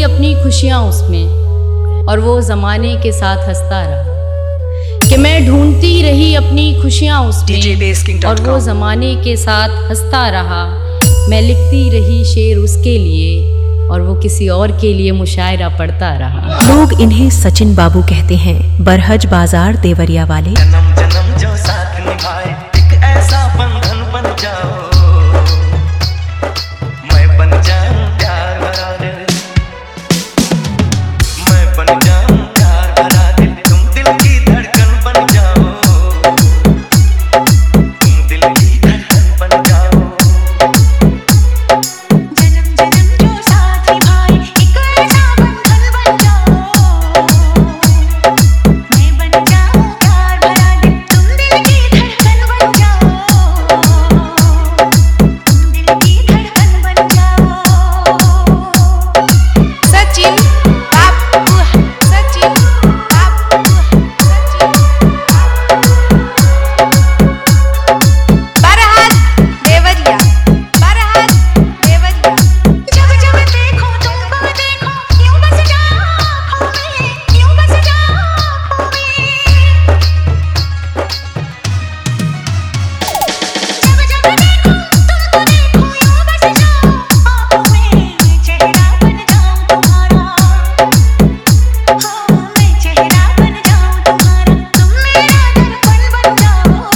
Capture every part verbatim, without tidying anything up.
अपनी खुशियाँ उसमें और वो ज़माने के साथ हंसता रहा। कि मैं ढूंढती रही अपनी खुशियाँ उसमें और वो ज़माने के साथ हंसता रहा। मैं लिखती रही शेर उसके लिए और वो किसी और के लिए मुशायरा पढ़ता रहा। लोग इन्हें सचिन बाबू कहते हैं, बरहज बाजार देवरिया वाले। जन्म जन्म जो साथ निभाए एक ऐसा बंधन बन जाओ, मैं बन जाऊं प्यार भरा दिल, मैं बन जाऊं प्यार भरा दिल, तुम दिल की धड़कन बन जाओ, तुम दिल की धड़कन बन जाओ। जन्म जन्म जो साथ निभाए एक ऐसा बंधन बन जाओ, मैं बन जाऊं प्यार भरा दिल, तुम दिल की धड़कन बन जाओ, तुम दिल की धड़कन बन जाओ। सचिन बाबू, सचिन बाबू, सचिन बरहज देवरिया, बरहज देवरिया। जब जब देखो तुमको देखो यूं बस जाओ आँखों में, यूं बस जाओ आँखों में। जब जब देखो तुमको देखो यूं बस जाओ आँखों में, मैं चेहरा बन जाऊं तुम्हारा, हाँ मैं चेहरा बन जाऊं तुम्हारा, तुम मेरा दर्पण बन जाओ,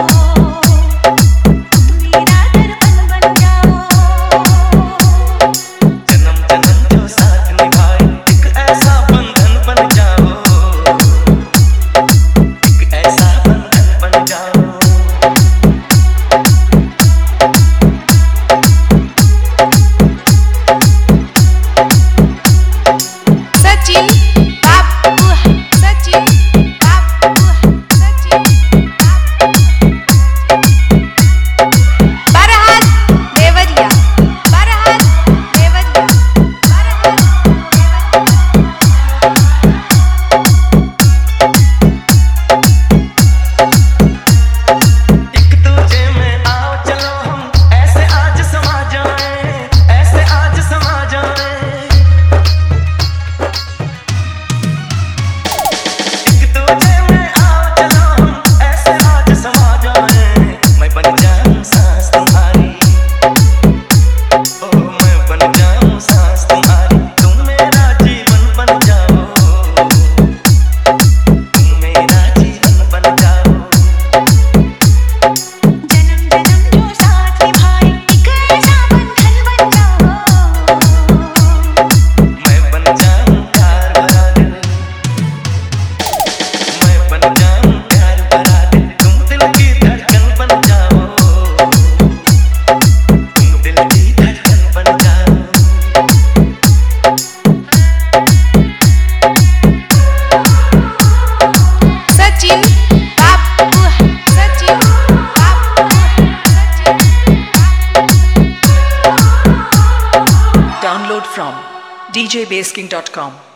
तुम मेरा दर्पण बन जाओ। जन्म जन्म जो साथ निभाए एक ऐसा बंधन बन जाओ, एक ऐसा बंधन बन जाओ। सचिन बाबू, सचिन बाबू, सचिन बाबू। बरहज देवरिया, बरहज देवरिया, बरहज एक दूजे में आओ चलो हम ऐसे आज समा जाएं, ऐसे आज समा जाएं। एक दूजे में आओ चलो हम ऐसे आज समा जाएं, मैं बन जाऊं सांस तुम्हारी, ओ मैं बन जाऊं सांस तुम्हारी, तुम मेरा जीवन बन जाओ, तुम मेरा जीवन बन जाओ। जन्म जन्म जो साथ निभाए एक ऐसा बंधन बन जाओ, मैं बन जाऊं प्यार भरा दिल, मैं बन जाऊं प्यार भरा दिल, तुम दिल की धड़कन बन जाओ, तुम दिल की धड़कन बन जाओ। सचिन बाबू, सचिन बाबू, सचिन बाबू। Download from d j base king dot com.